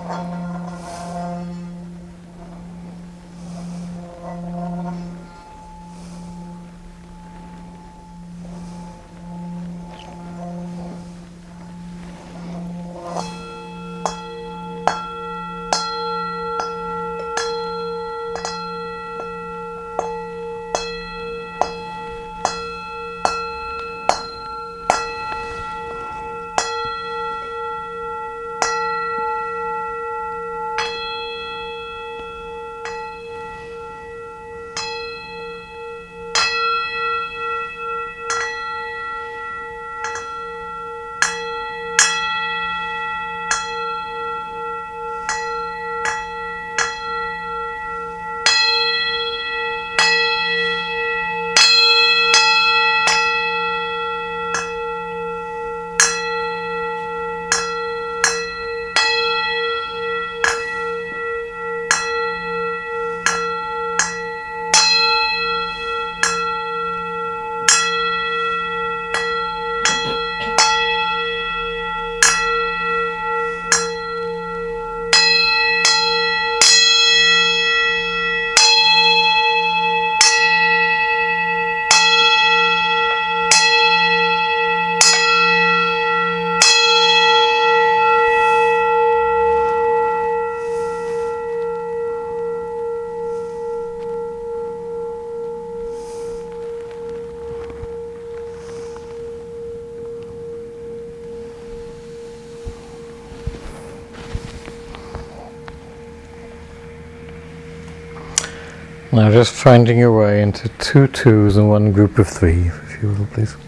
Now just finding your way into 2 twos and 1 group of 3, if you will, please.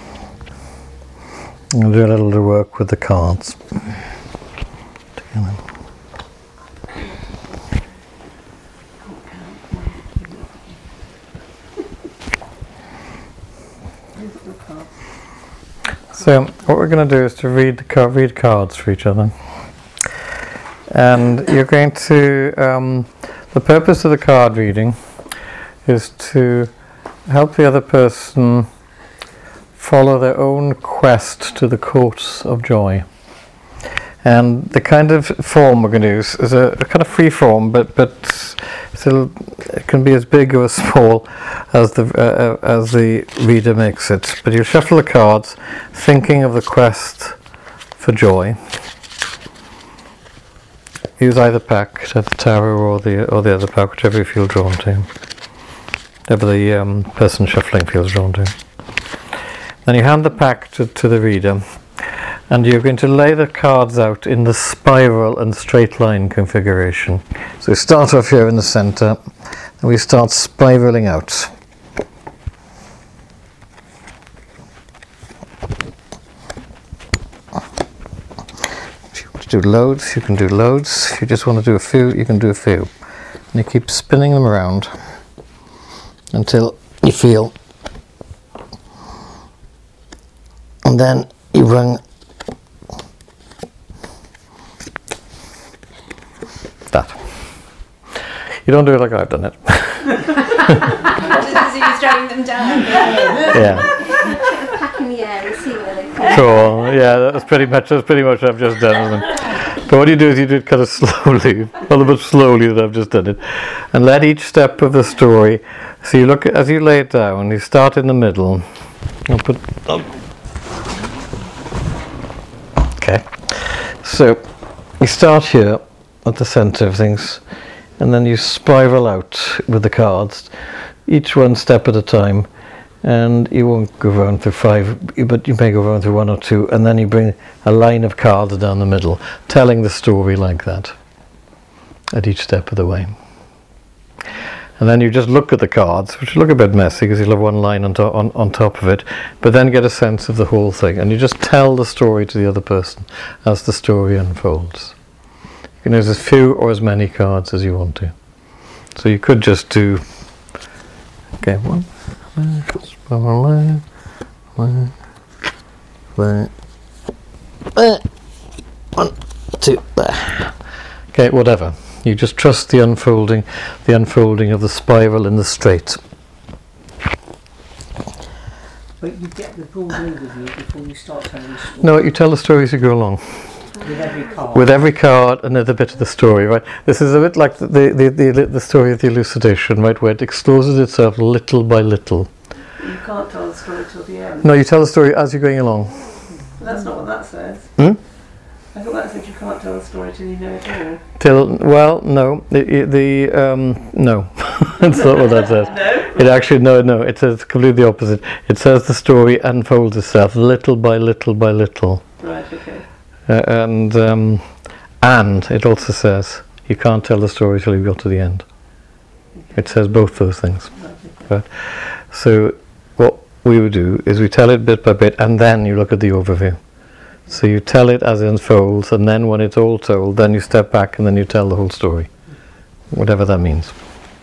I'll do a little work with the cards. Together. So what we're going to do is to read cards for each other. And you're going to... the purpose of the card reading is to help the other person follow their own quest to the courts of joy. And the kind of form we're going to use is a kind of free form, but it can be as big or as small as the reader makes it. But you shuffle the cards, thinking of the quest for joy. Use either pack, the tarot or the other pack, whichever you feel drawn to, whatever the person shuffling feels drawn to. Then you hand the pack to the reader, and you're going to lay the cards out in the spiral and straight line configuration. So we start off here in the center, and we start spiraling out. Do loads, you can do loads. If you just want to do a few, you can do a few. And you keep spinning them around until you feel, and then you run that. You don't do it like I've done it. Just as you're throwing them down. Yeah. Pack in the air and see where they come. Cool. Yeah, that's pretty much what I've just done. But what you do is you do it kind of slowly, a little bit slowly that I've just done it, and let each step of the story. So you look as you lay it down. You start in the middle. Okay. So you start here at the center of things, and then you spiral out with the cards, each one step at a time. And you won't go around through 5, but you may go around through 1 or 2, and then you bring a line of cards down the middle, telling the story like that at each step of the way. And then you just look at the cards, which look a bit messy because you'll have one line on top of it, but then get a sense of the whole thing, and you just tell the story to the other person as the story unfolds. You can use as few or as many cards as you want to. So you could just do, okay, 1, 2, okay, whatever. You just trust the unfolding of the spiral in the straight. But you get the broad overview before you start telling the story. No, you tell the story as you go along. With every card, another bit of the story, right? This is a bit like the story of the elucidation, right, where it exposes itself little by little. You can't tell the story till the end. No, you tell the story as you're going along. But that's not what that says. Hmm? I thought that said you can't tell the story till you know it all. No, no, that's not what that says. No? It actually, no, it says completely the opposite. It says the story unfolds itself little by little by little. Right, okay. And it also says you can't tell the story till you got to the end. It says both those things. Right? So what we would do is we tell it bit by bit, and then you look at the overview. So you tell it as it unfolds, and then when it's all told, then you step back and then you tell the whole story, whatever that means.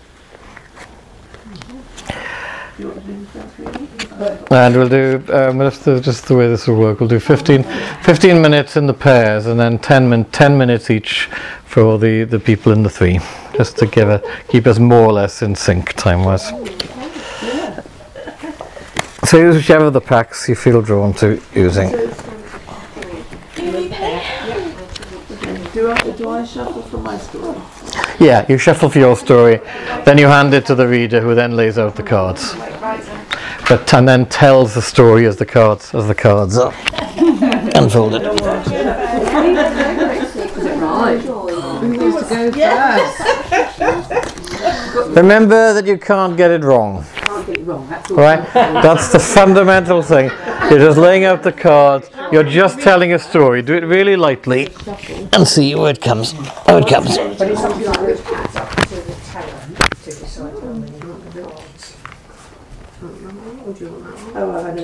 Do you want to do the first reading? And we'll do, that's just the way this will work. We'll do 15 minutes in the pairs, and then 10 minutes each for the people in the three, just to keep us more or less in sync time-wise. So use whichever of the packs you feel drawn to using. Do I shuffle for my story? Yeah, you shuffle for your story, then you hand it to the reader, who then lays out the cards. And then tells the story as the cards are unfolded. Remember that you can't get it wrong. Right? That's the fundamental thing. You're just laying out the cards. You're just telling a story. Do it really lightly and see where it comes. How it comes. But it's something like which cats up to the terror to decide how many cards. Oh, I know.